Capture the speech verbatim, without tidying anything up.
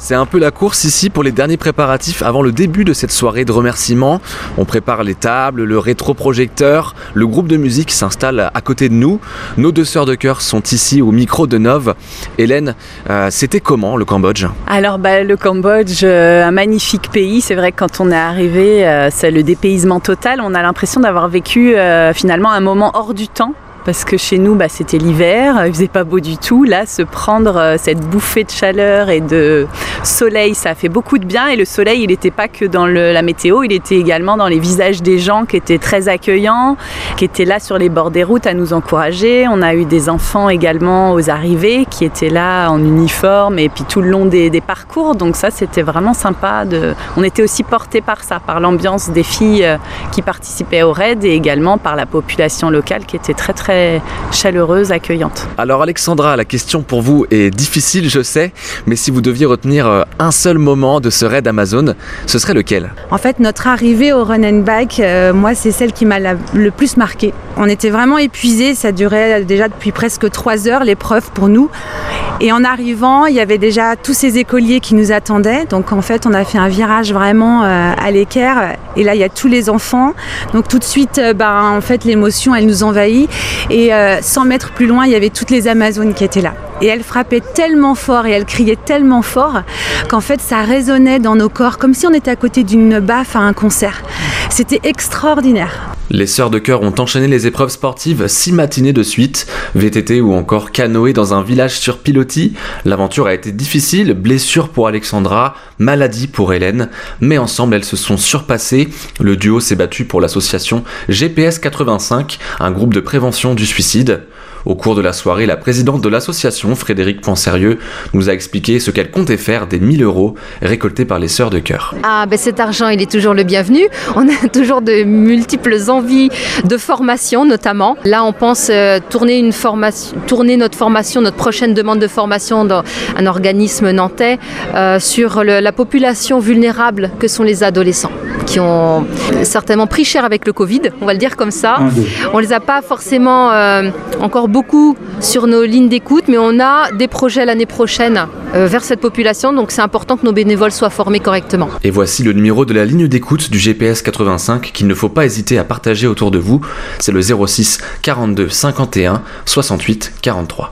C'est un peu la course ici pour les derniers préparatifs avant le début de cette soirée de remerciements. On prépare les tables, le rétroprojecteur, le groupe de musique s'installe à côté de nous. Nos deux sœurs de cœur sont ici au micro de Nov. Hélène, euh, c'était comment le Cambodge ? Alors bah, le Cambodge, euh, un magnifique pays. C'est vrai que quand on est arrivé, euh, c'est le dépaysement total. On a l'impression d'avoir vécu euh, finalement un moment hors du temps. Parce que chez nous, bah, c'était l'hiver, il faisait pas beau du tout. Là, se prendre euh, cette bouffée de chaleur et de soleil, ça a fait beaucoup de bien. Et le soleil, il n'était pas que dans le, la météo, il était également dans les visages des gens qui étaient très accueillants, qui étaient là sur les bords des routes à nous encourager. On a eu des enfants également aux arrivées qui étaient là en uniforme et puis tout le long des, des parcours. Donc ça, c'était vraiment sympa. De... On était aussi portés par ça, par l'ambiance des filles qui participaient au raid et également par la population locale qui était très très chaleureuse, accueillante. Alors Alexandra, la question pour vous est difficile, je sais, mais si vous deviez retenir un seul moment de ce raid Amazon, ce serait lequel ? En fait, notre arrivée au Run and Bike, euh, moi, c'est celle qui m'a la, le plus marquée. On était vraiment épuisés, ça durait déjà depuis presque trois heures l'épreuve pour nous. Et en arrivant, il y avait déjà tous ces écoliers qui nous attendaient. Donc en fait, on a fait un virage vraiment euh, à l'équerre. Et là, il y a tous les enfants. Donc tout de suite, euh, bah, en fait, l'émotion, elle nous envahit. Et euh, cent mètres plus loin, il y avait toutes les Amazones qui étaient là. Et elles frappaient tellement fort et elles criaient tellement fort qu'en fait, ça résonnait dans nos corps comme si on était à côté d'une baffe à un concert. C'était extraordinaire. Les sœurs de cœur ont enchaîné les épreuves sportives six matinées de suite, V T T ou encore canoë dans un village sur pilotis. L'aventure a été difficile, blessure pour Alexandra, maladie pour Hélène, mais ensemble elles se sont surpassées. Le duo s'est battu pour l'association G P S quatre-vingt-cinq, un groupe de prévention du suicide. Au cours de la soirée, la présidente de l'association, Frédérique Poinsérieux, nous a expliqué ce qu'elle comptait faire des mille euros récoltés par les sœurs de cœur. Ah, ben cet argent, il est toujours le bienvenu. On a toujours de multiples envies de formation, notamment. Là, on pense euh, tourner, une formation, tourner notre formation, notre prochaine demande de formation dans un organisme nantais euh, sur le, la population vulnérable que sont les adolescents, qui ont certainement pris cher avec le Covid, on va le dire comme ça. On ne les a pas forcément euh, encore beaucoup sur nos lignes d'écoute, mais on a des projets l'année prochaine euh, vers cette population, donc c'est important que nos bénévoles soient formés correctement. Et voici le numéro de la ligne d'écoute du G P S quatre-vingt-cinq qu'il ne faut pas hésiter à partager autour de vous, c'est le zéro six quarante-deux cinquante et un soixante-huit quarante-trois.